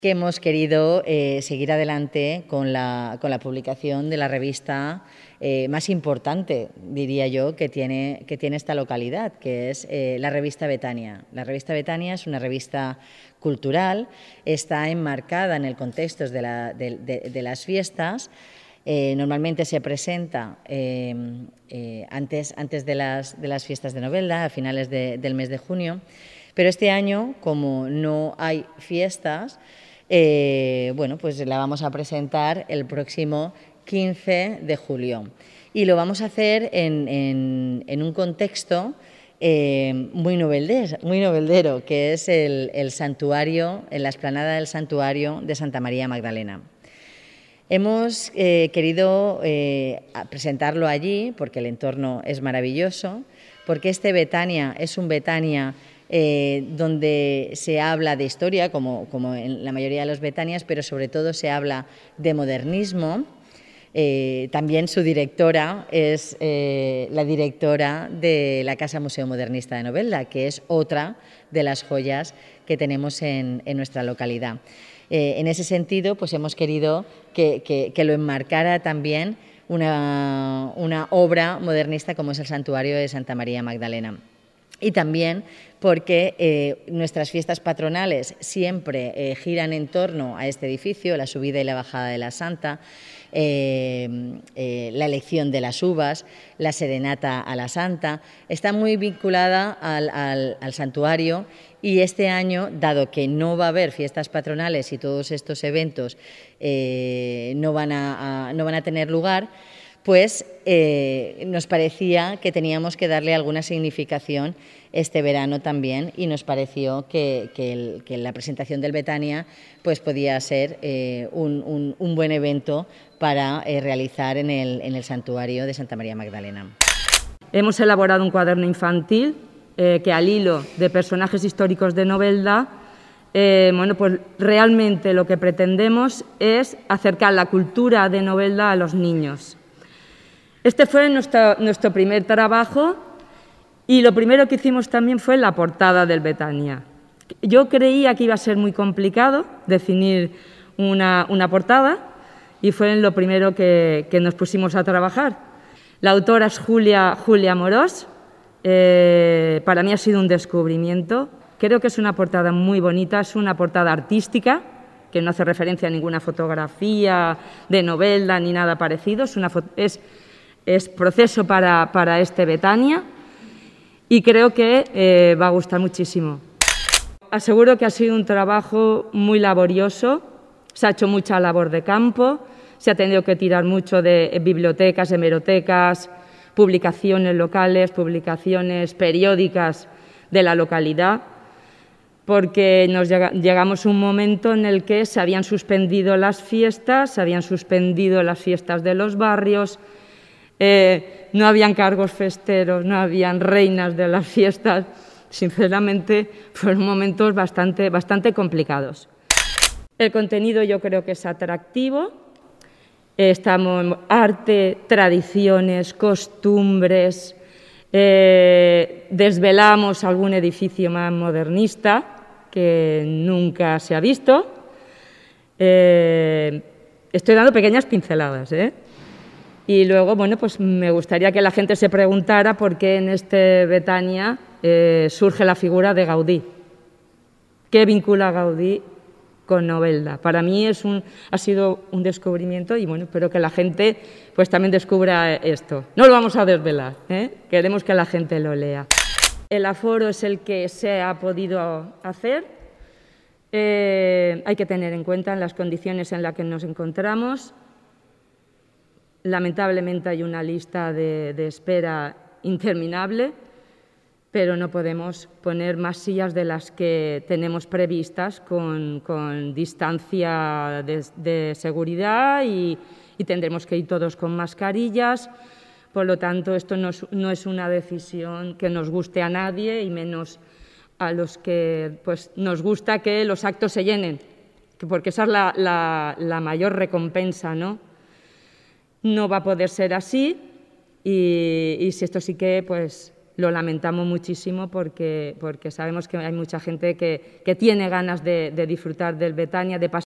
que hemos querido seguir adelante con la publicación de la revista más importante, diría yo, que tiene esta localidad, que es la revista Betania. La revista Betania es una revista cultural, está enmarcada en el contexto de las fiestas. Normalmente se presenta antes de las fiestas de Novelda, a finales del mes de junio, pero este año, como no hay fiestas, bueno, pues la vamos a presentar el próximo 15 de julio y lo vamos a hacer en un contexto muy noveldero, que es el santuario, en la explanada del santuario de Santa María Magdalena. Hemos querido presentarlo allí porque el entorno es maravilloso, porque este Betania es un Betania donde se habla de historia, como en la mayoría de los Betanias, pero sobre todo se habla de modernismo. También su directora es la directora de la Casa Museo Modernista de Novelda, que es otra de las joyas que tenemos en nuestra localidad. En ese sentido, pues hemos querido que lo enmarcara también una obra modernista como es el Santuario de Santa María Magdalena. Y también porque nuestras fiestas patronales siempre giran en torno a este edificio, la subida y la bajada de la Santa, la elección de las uvas, la serenata a la Santa, está muy vinculada al santuario, y este año, dado que no va a haber fiestas patronales y todos estos eventos no van a tener lugar, pues nos parecía que teníamos que darle alguna significación este verano también, y nos pareció que la presentación del Betania pues podía ser un buen evento para realizar en el santuario de Santa María Magdalena. Hemos elaborado un cuaderno infantil que, al hilo de personajes históricos de Novelda, bueno, pues realmente lo que pretendemos es acercar la cultura de Novelda a los niños. Este fue nuestro primer trabajo, y lo primero que hicimos también fue la portada del Betania. Yo creía que iba a ser muy complicado definir una portada, y fue lo primero que nos pusimos a trabajar. La autora es Julia Amorós. Para mí ha sido un descubrimiento. Creo que es una portada muy bonita, es una portada artística, que no hace referencia a ninguna fotografía de Novelda ni nada parecido, es proceso para este Betania, y creo que va a gustar muchísimo. Aseguro que ha sido un trabajo muy laborioso, se ha hecho mucha labor de campo, se ha tenido que tirar mucho de bibliotecas, hemerotecas, publicaciones locales, publicaciones periódicas de la localidad, porque llegamos a un momento en el que se habían suspendido las fiestas, de los barrios, no habían cargos festeros, no habían reinas de las fiestas. Sinceramente, fueron momentos bastante complicados. El contenido yo creo que es atractivo. Estamos en arte, tradiciones, costumbres. Desvelamos algún edificio más modernista que nunca se ha visto. Estoy dando pequeñas pinceladas, Y luego, bueno, pues me gustaría que la gente se preguntara por qué en este Betania surge la figura de Gaudí. ¿Qué vincula Gaudí con Novelda? Para mí ha sido un descubrimiento, y bueno, espero que la gente pues también descubra esto. No lo vamos a desvelar, queremos que la gente lo lea. El aforo es el que se ha podido hacer. Hay que tener en cuenta las condiciones en las que nos encontramos. Lamentablemente hay una lista de espera interminable, pero no podemos poner más sillas de las que tenemos previstas con distancia de seguridad, y tendremos que ir todos con mascarillas. Por lo tanto, esto no es una decisión que nos guste a nadie, y menos a los que pues, nos gusta que los actos se llenen, porque esa es la mayor recompensa, ¿no? No va a poder ser así, y si esto sí que pues lo lamentamos muchísimo porque sabemos que hay mucha gente que tiene ganas de disfrutar del Betania, de pasar